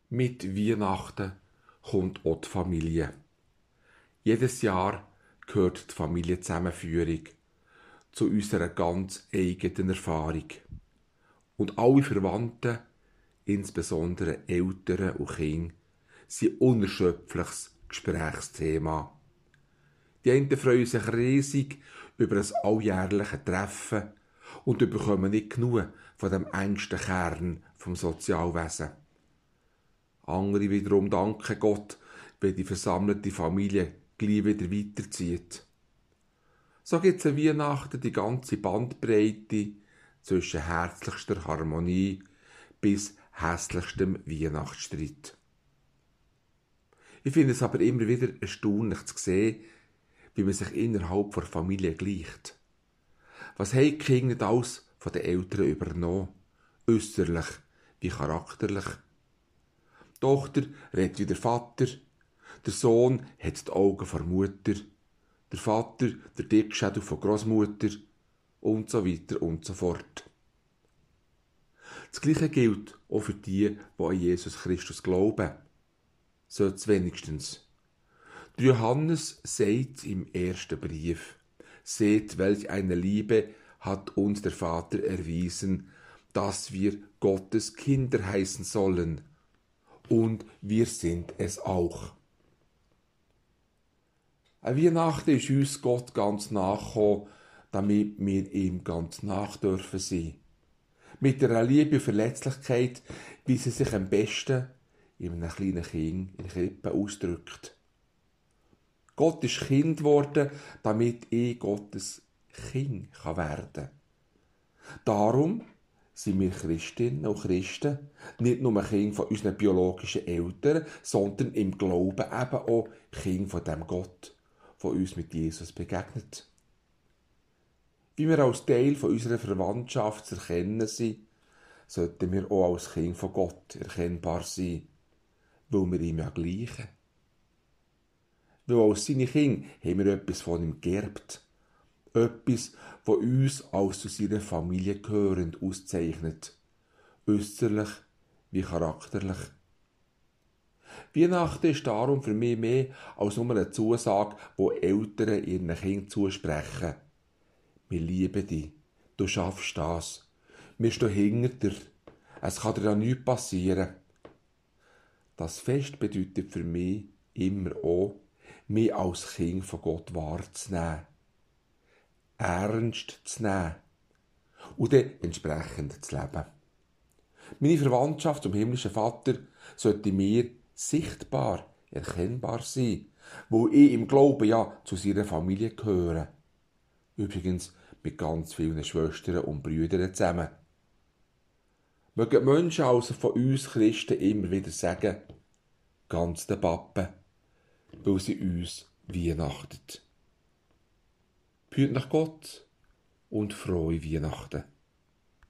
Mit Weihnachten kommt auch die Familie. Jedes Jahr gehört die Familienzusammenführung zu unserer ganz eigenen Erfahrung. Und alle Verwandten, insbesondere Eltern und Kinder, sind unerschöpfliches Gesprächsthema. Die einen freuen sich riesig über ein alljährliches Treffen und bekommen nicht genug von dem engsten Kern vom Sozialwesen. Andere wiederum danken Gott, wenn die versammelte Familie gleich wieder weiterzieht. So gibt es an Weihnachten die ganze Bandbreite zwischen herzlichster Harmonie bis hässlichstem Weihnachtsstreit. Ich finde es aber immer wieder erstaunlich zu sehen, wie man sich innerhalb der Familie gleicht. Was haben die Kinder nicht alles von den Eltern übernommen, äußerlich wie charakterlich. Die Tochter redet wie der Vater, der Sohn hat die Augen der Mutter, der Vater der Dickschädel von Großmutter und so weiter und so fort. Das Gleiche gilt auch für die an Jesus Christus glauben. So wenigstens. Der Johannes sagt im ersten Brief: Seht, welch eine Liebe hat uns der Vater erwiesen, dass wir Gottes Kinder heißen sollen. Und wir sind es auch. An Weihnachten ist uns Gott ganz nachgekommen, damit wir ihm ganz nach dürfen sein. Mit einer Liebe und Verletzlichkeit, wie sie sich am besten in einem kleinen Kind in der Krippe ausdrückt. Gott ist Kind geworden, damit ich Gottes Kind werden kann. Darum sind wir Christinnen und Christen nicht nur Kinder von unseren biologischen Eltern, sondern im Glauben eben auch Kinder von dem Gott, der uns mit Jesus begegnet. Wie wir als Teil von unserer Verwandtschaft zu erkennen sind, sollten wir auch als Kind von Gott erkennbar sein, weil wir ihm ja gleichen. Weil als seine Kinder haben wir etwas von ihm geerbt. Etwas, das uns als zu seiner Familie gehörend auszeichnet. Äußerlich wie charakterlich. Weihnachten ist darum für mich mehr als nur eine Zusage, die Eltern ihren Kindern zusprechen. Wir lieben dich, du schaffst das. Wir stehen hinter dir. Es kann dir ja nichts passieren. Das Fest bedeutet für mich immer auch, mich als Kind von Gott wahrzunehmen, ernst zu nehmen und dann entsprechend zu leben. Meine Verwandtschaft zum himmlischen Vater sollte mir sichtbar, erkennbar sein, wo ich im Glauben ja zu seiner Familie gehöre. Übrigens mit ganz vielen Schwestern und Brüdern zusammen. Mögen die Menschen also von uns Christen immer wieder sagen, ganz der Pappe, weil sie uns weihnachtet. Behüt nach Gott und frohe Weihnachten.